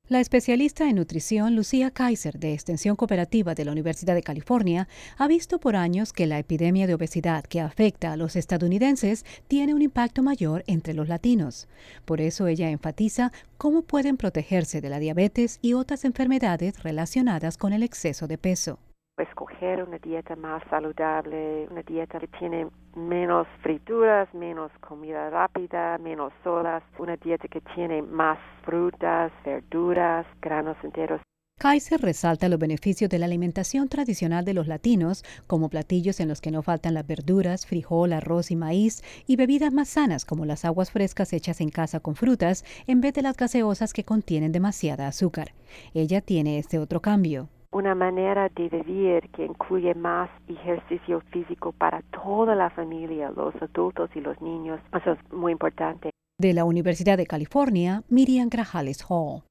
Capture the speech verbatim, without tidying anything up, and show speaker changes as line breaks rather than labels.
La especialista en nutrición Lucía Kaiser, de Extensión Cooperativa de la Universidad de California, ha visto por años que la epidemia de obesidad que afecta a los estadounidenses tiene un impacto mayor entre los latinos. Por eso ella enfatiza cómo pueden protegerse de la diabetes y otras enfermedades relacionadas con el exceso de peso.
Escoger una dieta más saludable, una dieta que tiene menos frituras, menos comida rápida, menos sodas, una dieta que tiene más frutas, verduras, granos enteros.
Kaiser resalta los beneficios de la alimentación tradicional de los latinos, como platillos en los que no faltan las verduras, frijol, arroz y maíz, y bebidas más sanas como las aguas frescas hechas en casa con frutas, en vez de las gaseosas que contienen demasiada azúcar. Ella tiene este otro cambio.
Una manera de vivir que incluye más ejercicio físico para toda la familia, los adultos y los niños. Eso es muy importante.
De la Universidad de California, Miriam Grajales Hall.